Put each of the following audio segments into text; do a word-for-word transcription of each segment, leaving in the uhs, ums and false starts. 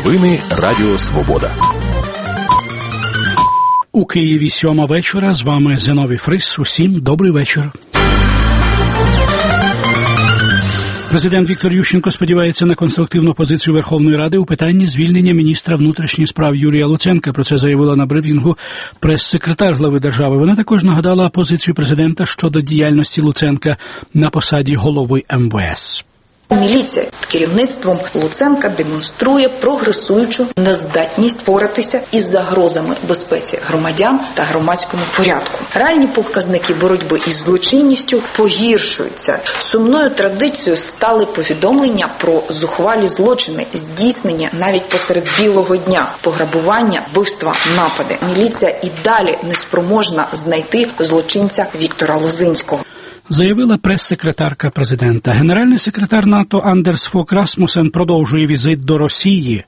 Новини Радіо Свобода. У Києві сьома вечора. З вами Зиновій Фрис. Усім добрий вечір. Президент Віктор Ющенко сподівається на конструктивну позицію Верховної Ради у питанні звільнення міністра внутрішніх справ Юрія Луценка. Про це заявила на брифінгу прес-секретар глави держави. Вона також нагадала позицію президента щодо діяльності Луценка на посаді голови ем ве ес. Міліція під керівництвом Луценка демонструє прогресуючу нездатність впоратися із загрозами безпеці громадян та громадському порядку. Реальні показники боротьби із злочинністю погіршуються. Сумною традицією стали повідомлення про зухвалі злочини, здійснення навіть посеред білого дня, пограбування, вбивства, напади. Міліція і далі неспроможна знайти злочинця Віктора Лозинського. Заявила прес-секретарка президента. Генеральний секретар НАТО Андерс Фок Расмусен продовжує візит до Росії.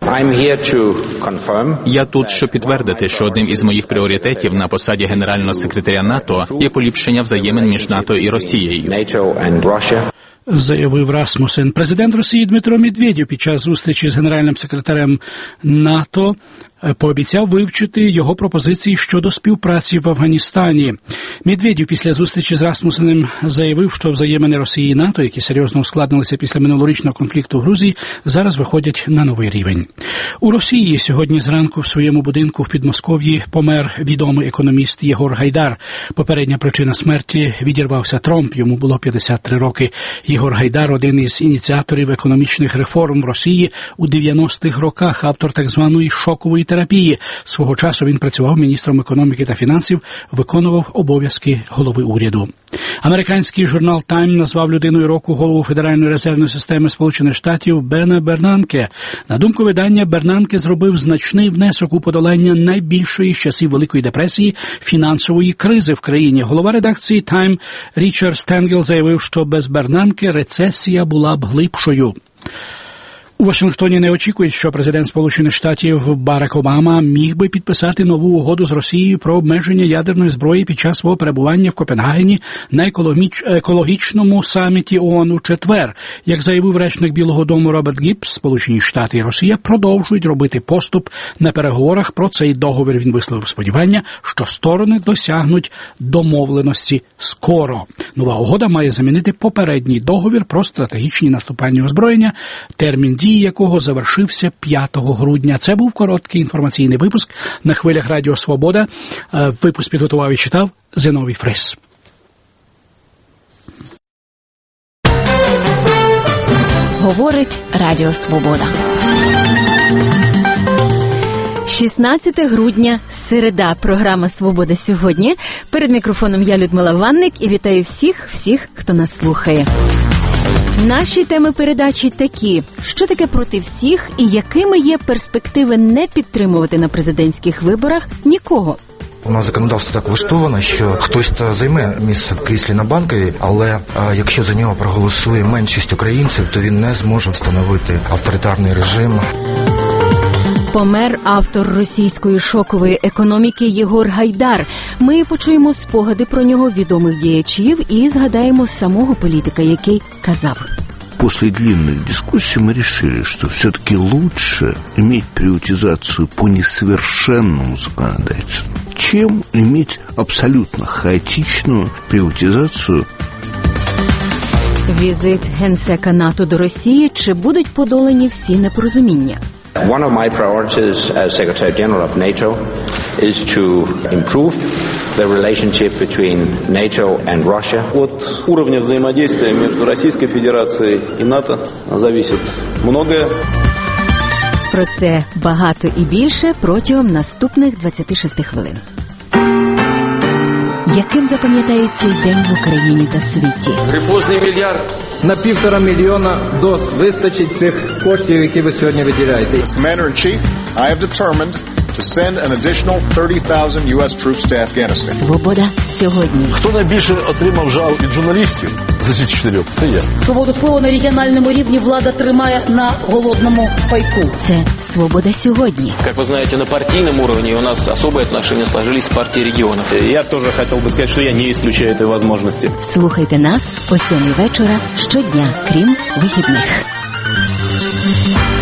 Я тут, щоб підтвердити, що одним із моїх пріоритетів на посаді генерального секретаря НАТО є поліпшення взаємин між НАТО і Росією. Заявив Расмусен. Президент Росії Дмитро Медведєв під час зустрічі з генеральним секретарем НАТО пообіцяв вивчити його пропозиції щодо співпраці в Афганістані. Медведєв після зустрічі з Расмусеном заявив, що взаємини Росії і НАТО, які серйозно ускладнилися після минулорічного конфлікту в Грузії, зараз виходять на новий рівень. У Росії сьогодні зранку в своєму будинку в Підмосков'ї помер відомий економіст Єгор Гайдар. Попередня причина смерті – відірвався тромб, йому було п'ятдесят три роки. Єгор Гайдар – один із ініціаторів економічних реформ в Росії у дев'яностих роках, автор так званої шокової терапії. Свого часу він працював міністром економіки та фінансів, виконував обов'язки голови уряду. Американський журнал «Тайм» назвав людиною року голову Федеральної резервної системи Сполучених Штатів Бена Бернанке. На думку видання, Бернанке зробив значний внесок у подолання найбільшої з часів Великої депресії фінансової кризи в країні. Голова редакції «Тайм» Річард Стенгел заявив, що без Бернанке рецесія була б глибшою. У Вашингтоні не очікують, що президент Сполучених Штатів Барак Обама міг би підписати нову угоду з Росією про обмеження ядерної зброї під час свого перебування в Копенгагені на екологічному саміті ООН у четвер. Як заявив речник Білого дому Роберт Гіббс, Сполучені Штати і Росія продовжують робити поступ на переговорах про цей договір. Він висловив сподівання, що сторони досягнуть домовленості скоро. Нова угода має замінити попередній договір про стратегічні наступальні озброєння, термін дії якого завершився п'ятого грудня. Це був короткий інформаційний випуск на хвилях Радіо Свобода. Випуск підготував і читав Зиновій Фрис. Говорить Радіо Свобода. шістнадцяте грудня, середа, програма «Свобода сьогодні». Перед мікрофоном я, Людмила Ванник, і вітаю всіх, всіх, хто нас слухає. Наші теми передачі такі: що таке проти всіх і якими є перспективи не підтримувати на президентських виборах нікого? У нас законодавство так влаштовано, що хтось та займе місце в кріслі на Банковій, але а, якщо за нього проголосує меншість українців, то він не зможе встановити авторитарний режим. Помер автор російської шокової економіки Єгор Гайдар. Ми почуємо спогади про нього відомих діячів і згадаємо самого політика, який казав: После длинных дискуссий мы решили, что все-таки лучше иметь приватизацию по несовершенному законодательству, чем иметь абсолютно хаотичную приватизацию. Візит генсека НАТО до Росії. Чи будуть подолані всі непорозуміння? One of my priorities as Secretary General of NATO is to improve the relationship between NATO and Russia. От уровня взаимодействия между Российской Федерацией и НАТО зависит многое. Про це багато і більше протягом наступних двадцяти шести хвилин. Яким запам'ятають цей день в Україні та світі? Грифозний мільярд. На півтора мільйона доз вистачить цих коштів, які ви сьогодні виділяєте. As Commander-in-Chief, I have determined to send an additional thirty thousand ю ес troops to Afghanistan. Свобода сьогодні. Хто найбільше отримав жал від журналістів за ці чотирьох? Це я. Свободу слова на регіональному рівні влада тримає на голодному пайку. Це «Свобода сьогодні». Как вы знаете, на партийном уровне у нас особые отношения сложились с партией регионов. Я тоже хотел бы сказать, что я не исключаю этой возможности. Слухайте нас о сьомій вечора щодня, крім вихідних.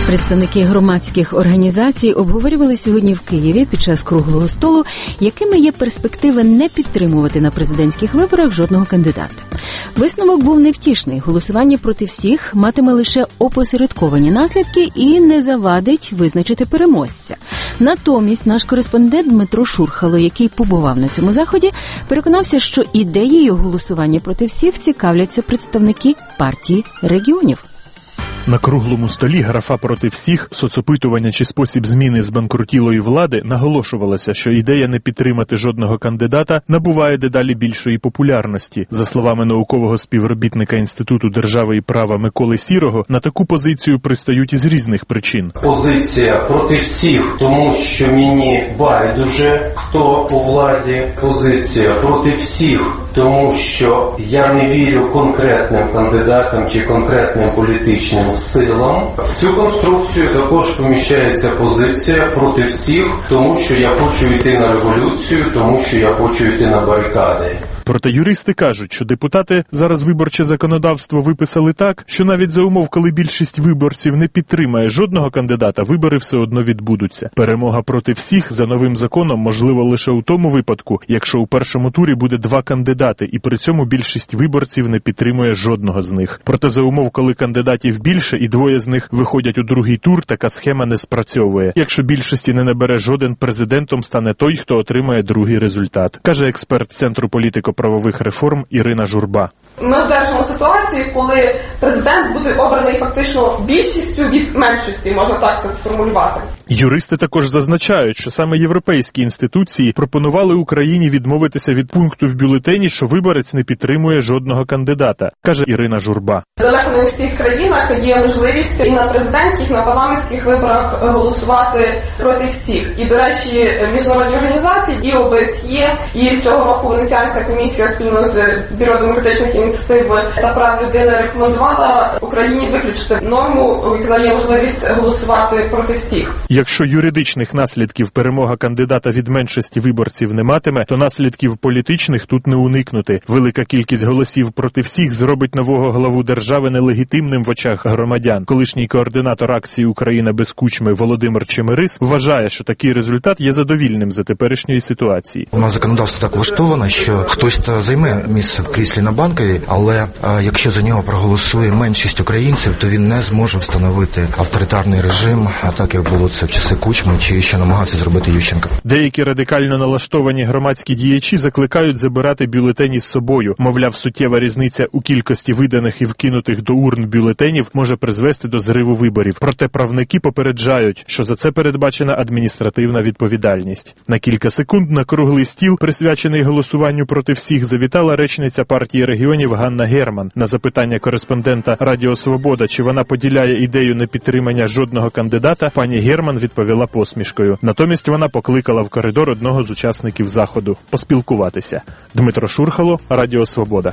Представники громадських організацій обговорювали сьогодні в Києві під час круглого столу, якими є перспективи не підтримувати на президентських виборах жодного кандидата. Висновок був невтішний. Голосування проти всіх матиме лише опосередковані наслідки і не завадить визначити переможця. Натомість наш кореспондент Дмитро Шурхало, який побував на цьому заході, переконався, що ідеєю голосування проти всіх цікавляться представники партії регіонів. На круглому столі графа «проти всіх», соцопитування чи спосіб зміни збанкрутілої влади наголошувалося, що ідея не підтримати жодного кандидата набуває дедалі більшої популярності. За словами наукового співробітника Інституту держави і права Миколи Сірого, на таку позицію пристають із різних причин. Позиція проти всіх, тому що мені байдуже, хто у владі. Позиція проти всіх, тому що я не вірю конкретним кандидатам чи конкретним політичним силам. В цю конструкцію також поміщається позиція проти всіх, тому що я хочу йти на революцію, тому що я хочу йти на барикади. Проте юристи кажуть, що депутати зараз виборче законодавство виписали так, що навіть за умов, коли більшість виборців не підтримає жодного кандидата, вибори все одно відбудуться. Перемога проти всіх за новим законом можливо лише у тому випадку, якщо у першому турі буде два кандидати, і при цьому більшість виборців не підтримує жодного з них. Проте за умов, коли кандидатів більше і двоє з них виходять у другий тур, така схема не спрацьовує. Якщо більшості не набере жоден, президентом стане той, хто отримає другий результат, каже експерт Центру політико-правових реформ Ірина Журба. Ми одержимо ситуацію, коли президент буде обраний фактично більшістю від меншості, можна так це сформулювати. Юристи також зазначають, що саме європейські інституції пропонували Україні відмовитися від пункту в бюлетені, що виборець не підтримує жодного кандидата, каже Ірина Журба. Далеко не у всіх країнах є можливість і на президентських, і на парламентських виборах голосувати проти всіх. І, до речі, міжнародні організації, і О Б С Є, і цього року Венеціанська комісія спільно з Бюро демократичних ініціатив та прав людини рекомендувала Україні виключити норму, яка дає можливість голосувати проти всіх. Якщо юридичних наслідків перемога кандидата від меншості виборців не матиме, то наслідків політичних тут не уникнути. Велика кількість голосів проти всіх зробить нового главу держави нелегітимним в очах громадян. Колишній координатор акції «Україна без Кучми» Володимир Чемерис вважає, що такий результат є задовільним за теперішньої ситуації. У нас законодавство так влаштовано, що хтось займе місце в кріслі на Банковій, але а, якщо за нього проголосує меншість українців, то він не зможе встановити авторитарний режим, а так як було це в часи Кучми, чи що намагався зробити Ющенко. Деякі радикально налаштовані громадські діячі закликають забирати бюлетені з собою. Мовляв, суттєва різниця у кількості виданих і вкинутих до урн бюлетенів може призвести до зриву виборів. Проте правники попереджають, що за це передбачена адміністративна відповідальність. На кілька секунд на круглий стіл, присвячений голосуванню проти всіх, завітала речниця партії регіонів Ганна Герман. На запитання кореспондента Радіо Свобода, чи вона поділяє ідею непідтримання жодного кандидата, пані Герман відповіла посмішкою. Натомість вона покликала в коридор одного з учасників заходу поспілкуватися. Дмитро Шурхало, Радіо Свобода.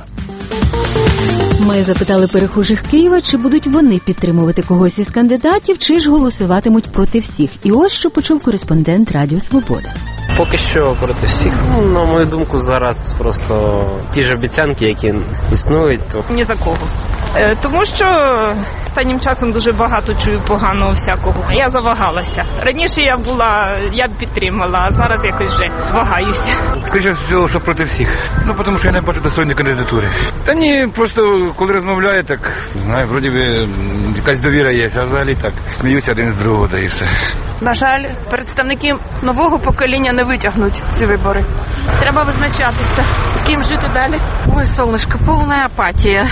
Ми запитали перехожих Києва, чи будуть вони підтримувати когось із кандидатів, чи ж голосуватимуть проти всіх. І ось що почув кореспондент Радіо Свобода. Поки що проти всіх. Ну, на мою думку, зараз просто ті ж обіцянки, які існують. То... Ні за кого. Е, тому що останнім часом дуже багато чую поганого всякого. Я завагалася. Раніше я була, я б підтримала, а зараз якось вже вагаюся. Скоріше всього, що проти всіх. Ну, тому що я не бачу достойної кандидатури. Та ні, просто коли розмовляю, так, не знаю, вроді би якась довіра є, а взагалі так, сміюся один з другого, та і все. На жаль, представники нового покоління не витягнуть ці вибори. Треба визначатися, з ким жити далі. Ой, сонечко, повна апатія.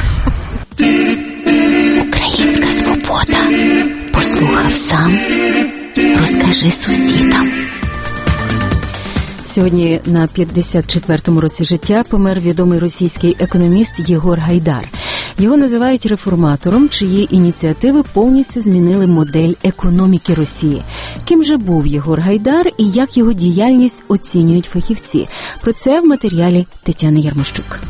Українська свобода. Послухав сам, розкажи сусідам. Сьогодні на п'ятдесят четвертому році життя помер відомий російський економіст Єгор Гайдар. Його називають реформатором, чиї ініціативи повністю змінили модель економіки Росії. Ким же був Єгор Гайдар і як його діяльність оцінюють фахівці? Про це в матеріалі Тетяни Ярмощук.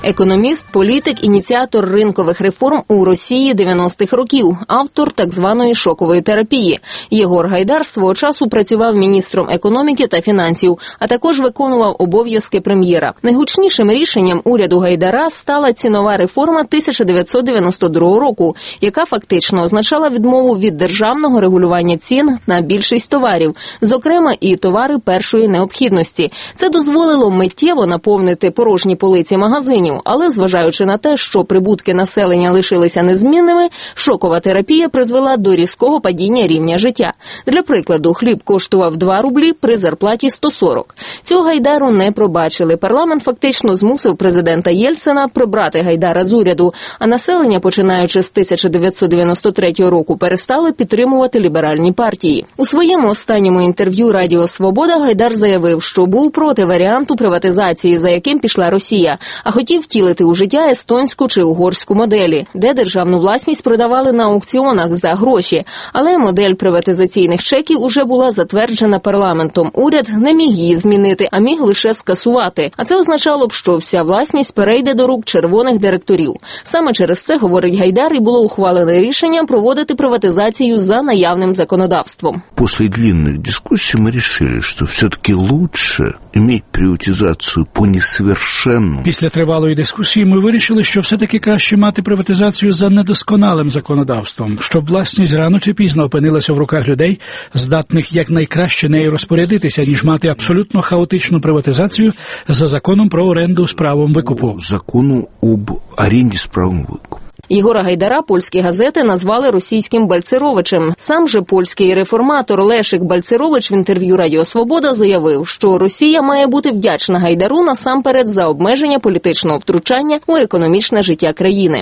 Економіст, політик, ініціатор ринкових реформ у Росії дев'яностих років, автор так званої шокової терапії. Єгор Гайдар свого часу працював міністром економіки та фінансів, а також виконував обов'язки прем'єра. Найгучнішим рішенням уряду Гайдара стала цінова реформа тисяча дев'ятсот дев'яносто другого року, яка фактично означала відмову від державного регулювання цін на більшість товарів, зокрема і товари першої необхідності. Це дозволило миттєво наповнити порожні полиці магазинів, але зважаючи на те, що прибутки населення лишилися незмінними, шокова терапія призвела до різкого падіння рівня життя. Для прикладу, хліб коштував два рублі при зарплаті сто сорок. Цього Гайдару не пробачили. Парламент фактично змусив президента Єльцина прибрати Гайдара з уряду, а населення, починаючи з тисяча дев'ятсот дев'яносто третього року, перестали підтримувати ліберальні партії. У своєму останньому інтерв'ю Радіо Свобода Гайдар заявив, що був проти варіанту приватизації, за яким пішла Росія, а хотів втілити у життя естонську чи угорську моделі, де державну власність продавали на аукціонах за гроші, але модель приватизаційних чеків уже була затверджена парламентом. Уряд не міг її змінити, а міг лише скасувати. А це означало б, що вся власність перейде до рук червоних директорів. Саме через це, говорить Гайдар, і було ухвалене рішення проводити приватизацію за наявним законодавством. После длинных дискуссий мы решили, что все-таки лучше иметь приватизацию по несовершенному. Після тривалої дискусії ми вирішили, що все-таки краще мати приватизацію за недосконалим законодавством, щоб власність рано чи пізно опинилася в руках людей, здатних якнайкраще нею розпорядитися, ніж мати абсолютно хаотичну приватизацію за законом про оренду з правом викупу. Закону об оренді з правом викупу. Єгора Гайдара польські газети назвали російським Бальцеровичем. Сам же польський реформатор Лешик Бальцерович в інтерв'ю Радіо Свобода заявив, що Росія має бути вдячна Гайдару насамперед за обмеження політичного втручання у економічне життя країни.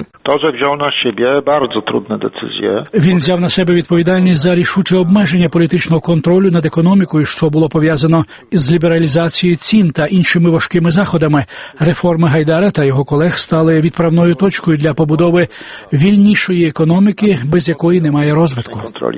Він взяв на себе відповідальність за рішуче обмеження політичного контролю над економікою, що було пов'язано з лібералізацією цін та іншими важкими заходами. Реформи Гайдара та його колег стали відправною точкою для побудови вільнішої економіки, без якої немає розвитку.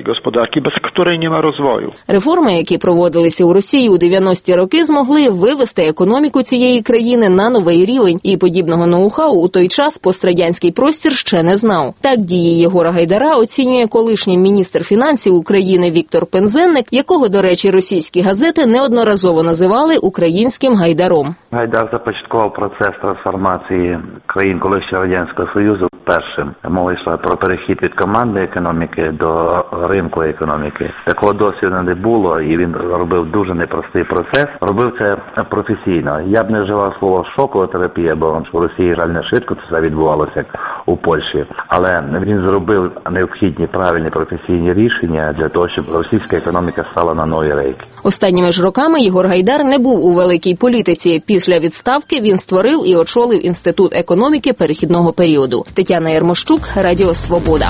Реформи, які проводилися у Росії у дев'яності роки, змогли вивести економіку цієї країни на новий рівень, і подібного ноу-хау у той час пострадянський простір ще не знав. Так дії Єгора Гайдара оцінює колишній міністр фінансів України Віктор Пензенник, якого, до речі, російські газети неодноразово називали українським Гайдаром. Гайдар започаткував процес трансформації країн колишнього Радянського Союзу першим. Мова йшла про перехід від командної економіки до ринку економіки. Такого досвіду не було, і він робив дуже непростий процес. Робив це професійно. Я б не вживав слово шокова терапія, бо в Росії, жаль, не швидко це відбувалося, як у Польщі. Але він зробив необхідні правильні професійні рішення для того, щоб російська економіка стала на нові рейки. Останніми ж роками Єгор Гайдар не був у великій політиці. Після відставки він створив і очолив Інститут економіки перехідного періоду. Тетяна Єрмощук, Радіо Свобода.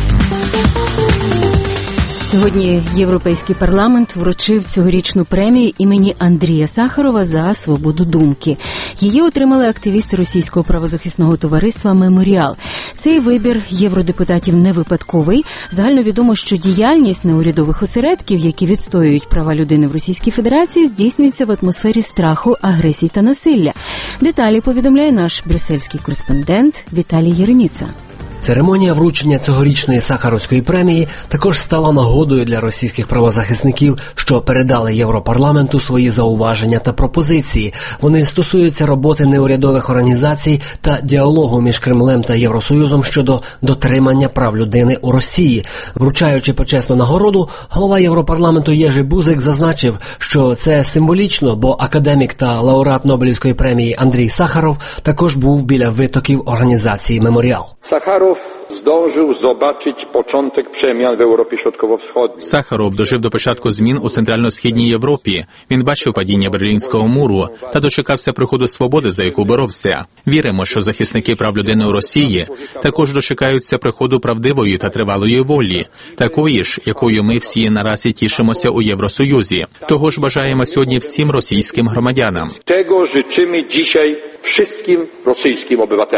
Сьогодні Європейський парламент вручив цьогорічну премію імені Андрія Сахарова за свободу думки. Її отримали активісти російського правозахисного товариства «Меморіал». Цей вибір євродепутатів не випадковий. Загальновідомо, що діяльність неурядових осередків, які відстоюють права людини в Російській Федерації, здійснюється в атмосфері страху, агресії та насилля. Деталі повідомляє наш брюссельський кореспондент Віталій Єреміца. Церемонія вручення цьогорічної Сахаровської премії також стала нагодою для російських правозахисників, що передали Європарламенту свої зауваження та пропозиції. Вони стосуються роботи неурядових організацій та діалогу між Кремлем та Євросоюзом щодо дотримання прав людини у Росії. Вручаючи почесну нагороду, голова Європарламенту Єжи Бузик зазначив, що це символічно, бо академік та лауреат Нобелівської премії Андрій Сахаров також був біля витоків організації «Меморіал». Сахаров здążył zobaczyć początek przemian w Europie Środkowo-Wschodniej. Сахаров дожив до початку змін у Центрально-Східній Європі. Він бачив падіння Берлінського муру та дочекався приходу свободи, за яку боровся. Віримо, що захисники прав людини у Росії також дочекаються приходу правдивої та тривалої волі, такої ж, якою ми всі наразі тішимося у Євросоюзі. Того ж бажаємо сьогодні всім російським громадянам. Tego życzymy dzisiaj wszystkim rosyjskim obywatelom.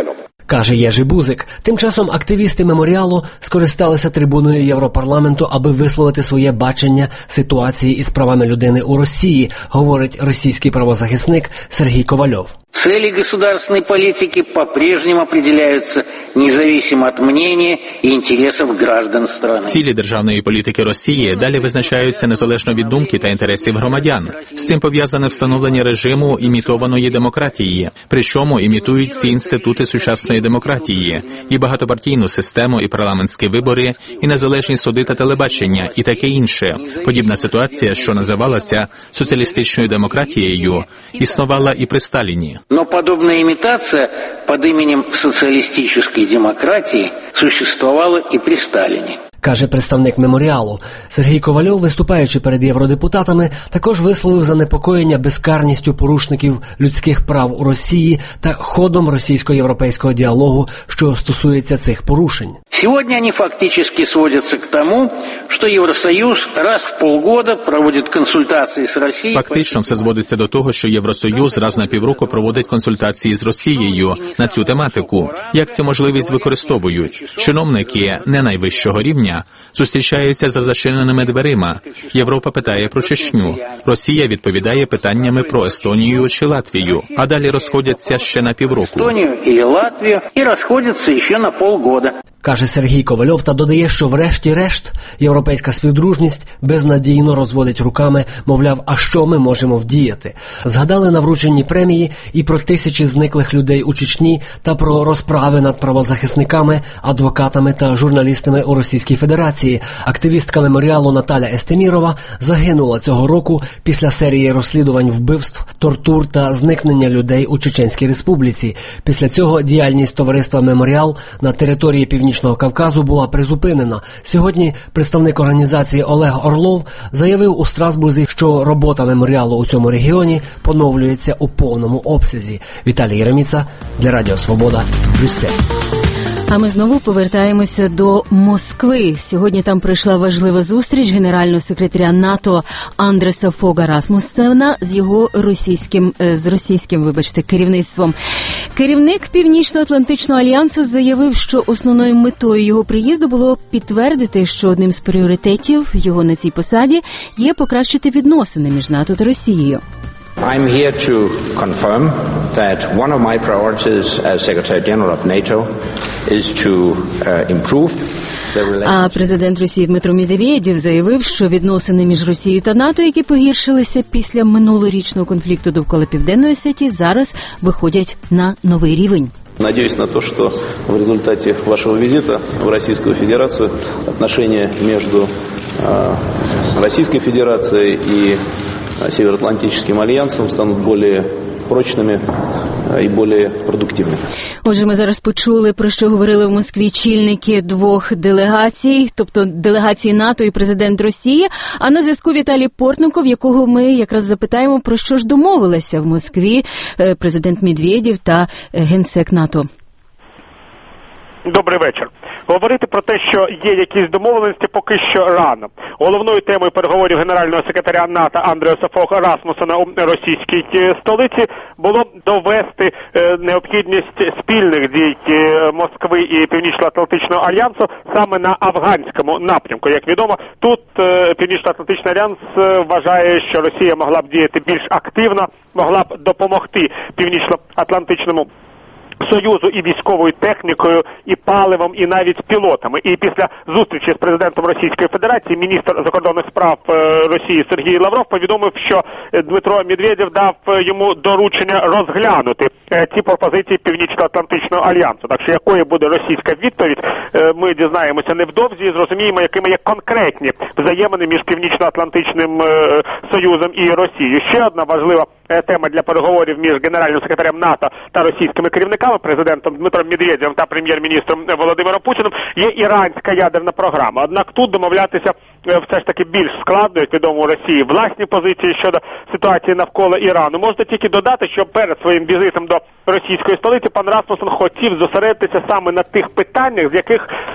каже Єжи Бузик. Тим часом активісти меморіалу скористалися трибуною Європарламенту, аби висловити своє бачення ситуації із правами людини у Росії, говорить російський правозахисник Сергій Ковальов. Цели государственной политики по-прежнему определяются независимо от мнения и интересов граждан страны. Цілі державної політики Росії далі визначаються незалежно від думки та інтересів громадян. З цим пов'язане встановлення режиму імітованої демократії, причому імітують ці інститути сучасної демократії, і багатопартійну систему, і парламентські вибори, і незалежні суди та телебачення, і таке інше. Подібна ситуація, що називалася соціалістичною демократією, існувала і при Сталіні. Но подобная имитация под именем социалистической демократии существовала и при Сталине. Каже представник меморіалу. Сергій Ковальов, виступаючи перед євродепутатами, також висловив занепокоєння безкарністю порушників людських прав у Росії та ходом російсько-європейського діалогу, що стосується цих порушень. Сегодня они фактически сводятся к тому, что Евросоюз раз в полгода проводит консультации с Россией. Фактично все зводиться до того, що Євросоюз раз на півроку проводить консультації з Росією на цю тематику. Як цю можливість використовують? Чиновники не найвищого рівня зустрічаються за зачиненими дверима. Європа питає про Чечню. Росія відповідає питаннями про Естонію чи Латвію, а далі розходяться ще на півроку. Естонію і Латвію і розходяться ще на полгода. Каже Сергій Ковальов та додає, що врешті-решт європейська співдружність безнадійно розводить руками, мовляв, а що ми можемо вдіяти. Згадали на врученні премії і про тисячі зниклих людей у Чечні та про розправи над правозахисниками, адвокатами та журналістами у Російській Федерації. Активістка меморіалу Наталя Естемірова загинула цього року після серії розслідувань вбивств, тортур та зникнення людей у Чеченській Республіці. Після цього діяльність товариства «Меморіал» на території Північного Кавказу була призупинена. Сьогодні представник організації Олег Орлов заявив у Страсбурзі, що робота меморіалу у цьому регіоні поновлюється у повному обсязі. Віталій Єреміца для Радіо Свобода, Брюссель. А ми знову повертаємося до Москви. Сьогодні там пройшла важлива зустріч генерального секретаря НАТО Андреса Фога Расмуссена з його російським, з російським, вибачте, керівництвом. Керівник Північно-Атлантичного альянсу заявив, що основною метою його приїзду було підтвердити, що одним з пріоритетів його на цій посаді є покращити відносини між НАТО та Росією. I'm here to confirm that one of my priorities as Secretary General of NATO is to uh, improve the relations. А президент Росії Дмитро Медведєв заявив, що відносини між Росією та НАТО, які погіршилися після минулорічного конфлікту довкола Південної Осетії, зараз виходять на новий рівень. Надеюсь на то, что в результате вашего визита в Российскую Федерацию отношения между э, Российской Федерацией и Североатлантическим альянсом станут более прочними і більш продуктивними. Отже, ми зараз почули, про що говорили в Москві чільники двох делегацій, тобто делегації НАТО і президент Росії. А на зв'язку Віталій Портников, якого ми якраз запитаємо, про що ж домовилися в Москві президент Медведєв та генсек НАТО. Добрий вечір. Говорити про те, що є якісь домовленості, поки що рано. Головною темою переговорів генерального секретаря НАТО Андреаса Фога Расмуссена у російській столиці було довести необхідність спільних дій Москви і Північно-Атлантичного альянсу саме на афганському напрямку. Як відомо, тут Північно-Атлантичний альянс вважає, що Росія могла б діяти більш активно, могла б допомогти Північно-Атлантичному Союзу і військовою технікою, і паливом, і навіть пілотами. І після зустрічі з президентом Російської Федерації міністр закордонних справ Росії Сергій Лавров повідомив, що Дмитро Медведєв дав йому доручення розглянути ці пропозиції Північно-Атлантичного альянсу. Так що якою буде російська відповідь, ми дізнаємося невдовзі і зрозуміємо, якими є конкретні взаємини між Північно-Атлантичним Союзом і Росією. Ще одна важлива тема для переговорів між генеральним секретарем НАТО та російськими керівниками, президентом Дмитром Медведєвим та прем'єр-міністром Володимиром Путіним, є іранська ядерна програма. Однак тут домовлятися все ж таки більш складно, як відомо, у Росії власні позиції щодо ситуації навколо Ірану. Можна тільки додати, що перед своїм візитом до російської столиці пан Расмуссен хотів зосередитися саме на тих питаннях, з яких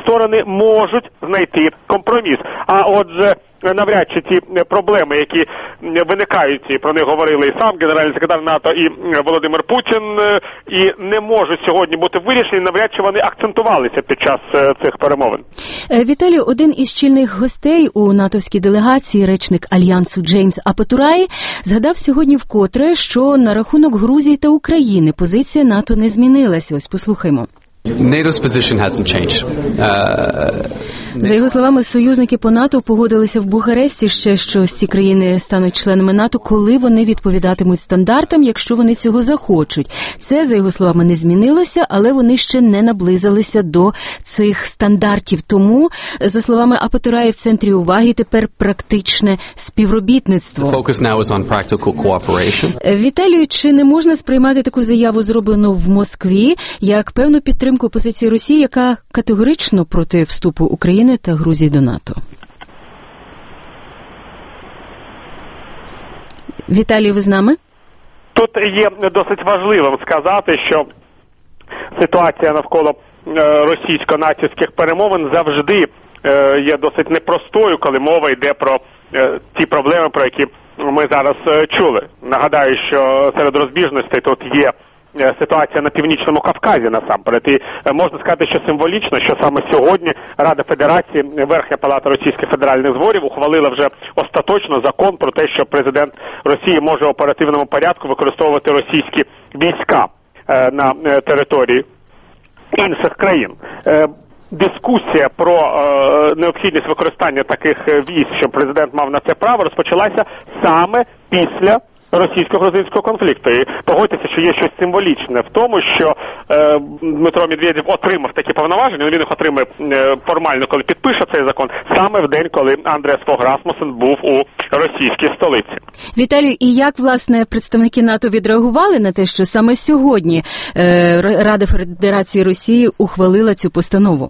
сторони можуть знайти компроміс. А отже, навряд чи ті проблеми, які виникають, і про них говорили і сам генеральний секретар НАТО, і Володимир Путін, і не можуть сьогодні бути вирішені, навряд чи вони акцентувалися під час цих перемовин. Віталію, один із чільних гостей у натовській делегації, речник Альянсу Джеймс Апатурай, згадав сьогодні вкотре, що на рахунок Грузії та України позиція НАТО не змінилася. Ось послухаймо. NATO's position hasn't changed. Uh, За його словами, союзники по НАТО погодилися в Бухаресті ще, що ці країни стануть членами НАТО, коли вони відповідатимуть стандартам, якщо вони цього захочуть. Це, за його словами, не змінилося, але вони ще не наблизилися до цих стандартів. Тому, за словами Апатурая, в центрі уваги тепер практичне співробітництво. The focus now is on practical cooperation. Віталію, чи не можна сприймати таку заяву, зроблену в Москві, як певну підтримку позиції Росії, яка категорично проти вступу України та Грузії до НАТО? Віталій, ви з нами? Тут є досить важливим сказати, що ситуація навколо російсько-натівських перемовин завжди є досить непростою, коли мова йде про ті проблеми, про які ми зараз чули. Нагадаю, що серед розбіжностей тут є ситуація на Північному Кавказі насамперед. І можна сказати, що символічно, що саме сьогодні Рада Федерації, Верхня Палата Російських Федеральних Зборів ухвалила вже остаточно закон про те, що президент Росії може в оперативному порядку використовувати російські війська на території інших країн. Дискусія про е, необхідність використання таких військ, щоб президент мав на це право, розпочалася саме після російсько-грузинського конфлікту. І погодьтеся, що є щось символічне в тому, що е, Дмитро Медведєв отримав такі повноваження, він їх отримає е, формально, коли підпише цей закон, саме в день, коли Андреас Фог Расмуссен був у російській столиці. Віталію, і як, власне, представники НАТО відреагували на те, що саме сьогодні е, Рада Федерації Росії ухвалила цю постанову?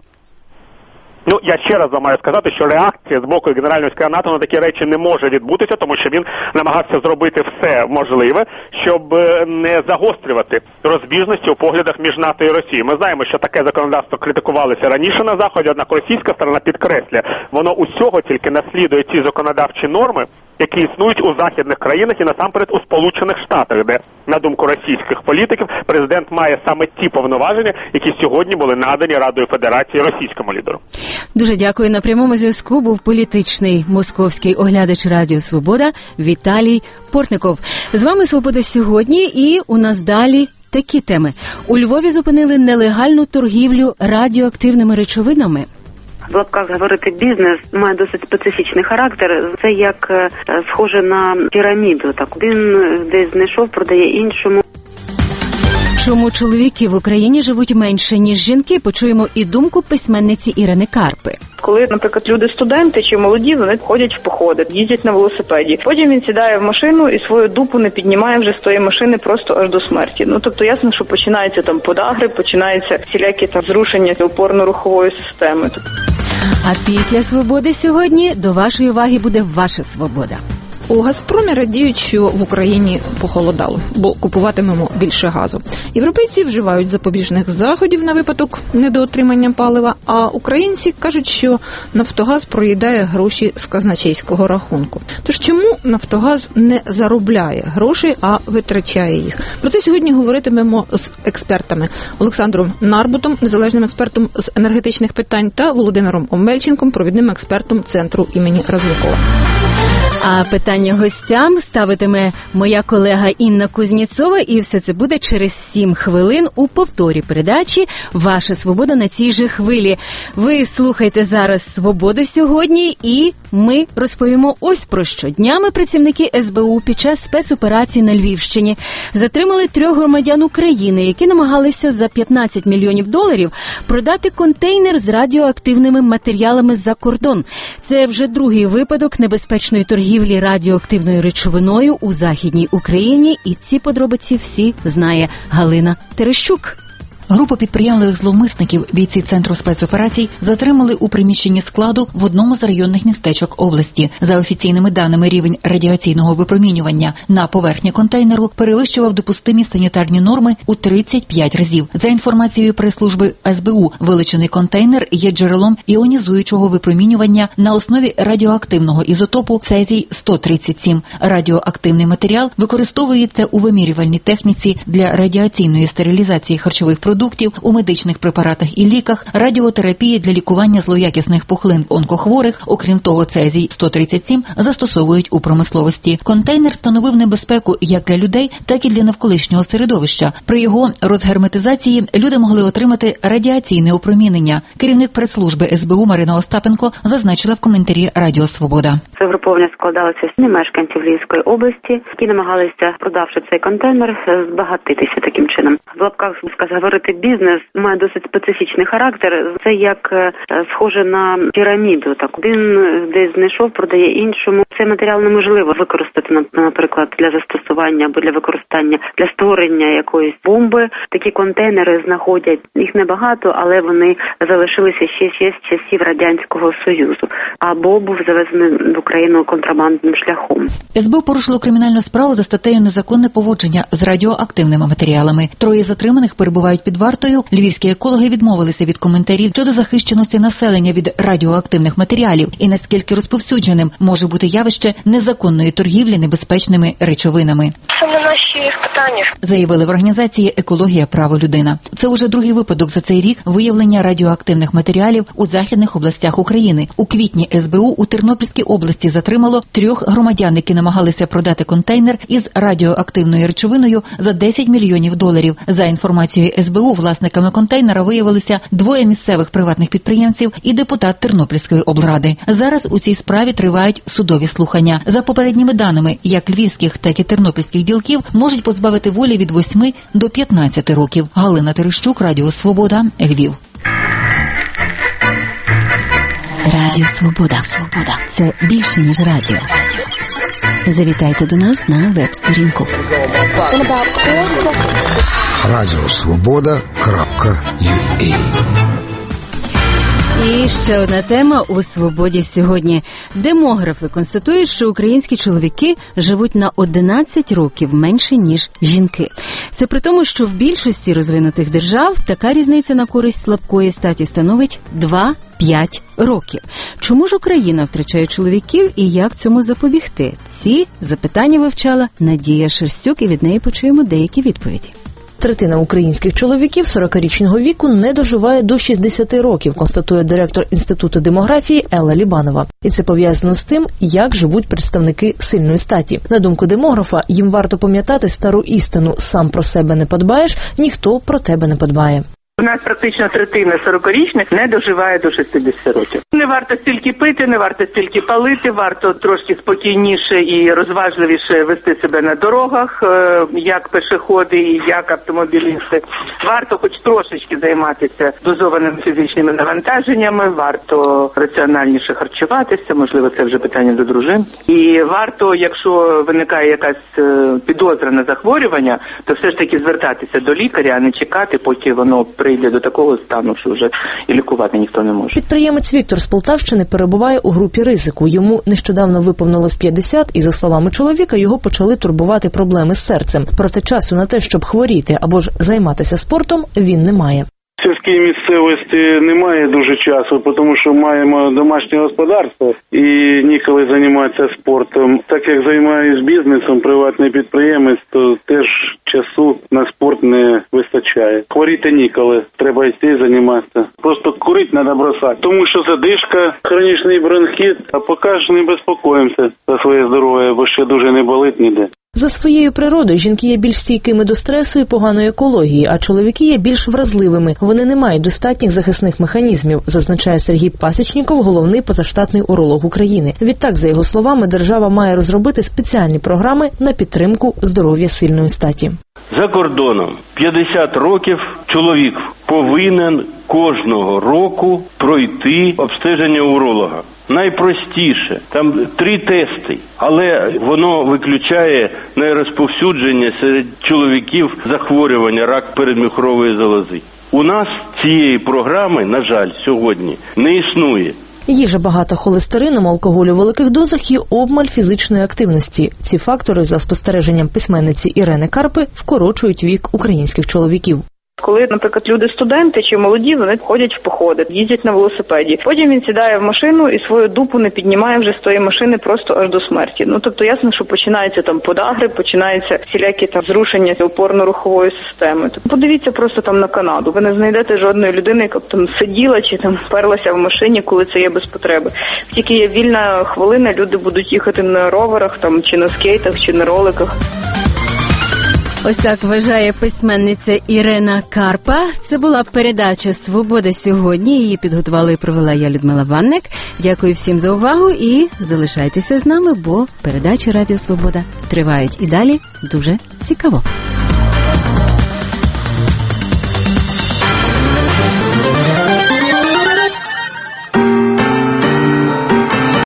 Ну, я ще раз вам маю сказати, що реакція з боку Генерального секретаря НАТО на такі речі не може відбутися, тому що він намагався зробити все можливе, щоб не загострювати розбіжності у поглядах між НАТО і Росією. Ми знаємо, що таке законодавство критикувалося раніше на Заході, однак російська сторона підкреслює, воно усього тільки наслідує ці законодавчі норми, які існують у західних країнах і насамперед у Сполучених Штатах, де, на думку російських політиків, президент має саме ті повноваження, які сьогодні були надані Радою Федерації російському лідеру. Дуже дякую. На прямому зв'язку був політичний московський оглядач Радіо Свобода Віталій Портников. З вами «Свобода сьогодні» і у нас далі такі теми. У Львові зупинили нелегальну торгівлю радіоактивними речовинами. В лапках говорити бізнес має досить специфічний характер. Це як е, схоже на піраміду. Так один десь знайшов, продає іншому. Чому чоловіки в Україні живуть менше, ніж жінки? Почуємо і думку письменниці Ірини Карпи. Коли, наприклад, люди-студенти чи молоді, вони ходять в походи, їздять на велосипеді. Потім він сідає в машину і свою дупу не піднімає вже з тої машини просто аж до смерті. Ну, тобто, ясно, що починаються там подагри, починаються всілякі там зрушення опорно-рухової системи. А після «Свободи сьогодні» до вашої уваги буде «Ваша свобода». У «Газпромі» радіють, що в Україні похолодало, бо купуватимемо більше газу. Європейці вживають запобіжних заходів на випадок недоотримання палива, а українці кажуть, що «Нафтогаз» проїдає гроші з казначейського рахунку. Тож чому «Нафтогаз» не заробляє гроші, а витрачає їх? Про це сьогодні говоритимемо з експертами Олександром Нарбутом, незалежним експертом з енергетичних питань, та Володимиром Омельченком, провідним експертом Центру імені Разумкова. А питання гостям ставитиме моя колега Інна Кузніцова, і все це буде через сім хвилин у повторі передачі «Ваша свобода» на цій же хвилі. Ви слухайте зараз «Свободу сьогодні», і ми розповімо ось про що. Днями працівники ес бе у під час спецоперації на Львівщині затримали трьох громадян України, які намагалися за п'ятнадцять мільйонів доларів продати контейнер з радіоактивними матеріалами за кордон. Це вже другий випадок небезпечної торгівлі радіоактивною речовиною у Західній Україні, і ці подробиці всі знає Галина Терещук. Групу підприємливих зловмисників бійці Центру спецоперацій затримали у приміщенні складу в одному з районних містечок області. За офіційними даними, рівень радіаційного випромінювання на поверхні контейнеру перевищував допустимі санітарні норми у тридцять п'ять разів. За інформацією прес-служби ес бе у, вилучений контейнер є джерелом іонізуючого випромінювання на основі радіоактивного ізотопу цезій сто тридцять сім. Радіоактивний матеріал використовується у вимірювальній техніці для радіаційної стерилізації харчових продуктів, у медичних препаратах і ліках, радіотерапії для лікування злоякісних пухлин в онкохворих. Окрім того, цезій сто тридцять сім застосовують у промисловості. Контейнер становив небезпеку як для людей, так і для навколишнього середовища. При його розгерметизації люди могли отримати радіаційне опромінення. Керівник прес-служби ес бе у Марина Остапенко зазначила в коментарі Радіо Свобода. Це угруповання складалося з мешканців Львівської області, які намагалися, продавши цей контейнер, збагатитися таким чином. В лапках говорити бізнес має досить специфічний характер. Це як схоже на піраміду. Так один десь знайшов, продає іншому. Цей матеріал неможливо використати, наприклад, для застосування або для використання для створення якоїсь бомби. Такі контейнери знаходять, їх небагато, але вони залишилися ще, ще з часів Радянського Союзу. Або був завезений в Україну контрабандним шляхом. ес бе у порушило кримінальну справу за статтею «Незаконне поводження з радіоактивними матеріалами». Троє затриманих перебувають під вартою. Львівські екологи відмовилися від коментарів щодо захищеності населення від радіоактивних матеріалів і наскільки розповсюдженим може бути явище незаконної торгівлі небезпечними речовинами. Це не наші питання, заявили в організації «Екологія. Право людина». Це уже другий випадок за цей рік виявлення радіоактивних матеріалів у західних областях України. У квітні ес бе у у Тернопільській області затримало трьох громадян, які намагалися продати контейнер із радіоактивною речовиною за десять мільйонів доларів. За інформацією ес бе у, власниками контейнера виявилися двоє місцевих приватних підприємців і депутат Тернопільської облради. Зараз у цій справі тривають судові слухання. За попередніми даними, як львівських, так і тернопільських ділків можуть позбавити волі від восьми до п'ятнадцяти років. Галина Терещук, Радіо Свобода, Львів. Радіо Свобода. Свобода. Це більше, ніж радіо. Завітайте до нас на веб-сторінку. радіо свобода крапка ю а. І ще одна тема у «Свободі» сьогодні. Демографи констатують, що українські чоловіки живуть на одинадцять років менше, ніж жінки. Це при тому, що в більшості розвинутих держав така різниця на користь слабкої статі становить два-п'ять років. Чому ж Україна втрачає чоловіків і як цьому запобігти? Ці запитання вивчала Надія Шерстюк, і від неї почуємо деякі відповіді. Третина українських чоловіків сорокарічного віку не доживає до шістдесяти років, констатує директор Інституту демографії Елла Лібанова. І це пов'язано з тим, як живуть представники сильної статі. На думку демографа, їм варто пам'ятати стару істину: сам про себе не подбаєш, ніхто про тебе не подбає. У нас практично третина сорокарічних не доживає до шістдесяти років. Не варто стільки пити, не варто стільки палити, варто трошки спокійніше і розважливіше вести себе на дорогах, як пешеходи і як автомобілісти. Варто хоч трошечки займатися дозованими фізичними навантаженнями, варто раціональніше харчуватися, можливо, це вже питання до дружин. І варто, якщо виникає якась підозра на захворювання, то все ж таки звертатися до лікаря, а не чекати, поки воно прийде до такого стану, що вже і лікувати ніхто не може. Підприємець Віктор з Полтавщини перебуває у групі ризику. Йому нещодавно виповнилось п'ятдесят, і, за словами чоловіка, його почали турбувати проблеми з серцем. Проте часу на те, щоб хворіти або ж займатися спортом, він не має. В сільській місцевості немає дуже часу, тому що маємо домашнє господарство і ніколи займатися спортом. Так як займаюся бізнесом, приватний підприємець, то теж часу на спорт не вистачає. Хворіти ніколи, треба йти займатися. Просто курити треба бросати, тому що задишка, хронічний бронхіт, а поки ж не безпокоїмося за своє здоров'я, бо ще дуже не болить ніде. За своєю природою жінки є більш стійкими до стресу і поганої екології, а чоловіки є більш вразливими. Вони не мають достатніх захисних механізмів, зазначає Сергій Пасічніков, головний позаштатний уролог України. Відтак, за його словами, держава має розробити спеціальні програми на підтримку здоров'я сильної статі. За кордоном п'ятдесят років чоловік повинен кожного року пройти обстеження уролога. Найпростіше, там три тести, але воно виключає найрозповсюдження серед чоловіків захворювання рак передміхорової залози. У нас цієї програми, на жаль, сьогодні не існує. Їжа багата холестерином, алкоголю в великих дозах і обмаль фізичної активності. Ці фактори, за спостереженням письменниці Ірени Карпи, вкорочують вік українських чоловіків. Коли, наприклад, люди-студенти чи молоді, вони ходять в походи, їздять на велосипеді. Потім він сідає в машину і свою дупу не піднімає вже з тої машини просто аж до смерті. Ну, тобто ясно, що починаються там подагри, починаються всілякі там зрушення опорно-рухової системи. Тобто, подивіться просто там на Канаду. Ви не знайдете жодної людини, яка б там сиділа чи там перлася в машині, коли це є без потреби. Тільки є вільна хвилина, люди будуть їхати на роверах там, чи на скейтах, чи на роликах. Ось так вважає письменниця Ірина Карпа. Це була передача «Свобода сьогодні». Її підготувала і провела я, Людмила Ванник. Дякую всім за увагу і залишайтеся з нами, бо передачі «Радіо Свобода» тривають і далі дуже цікаво.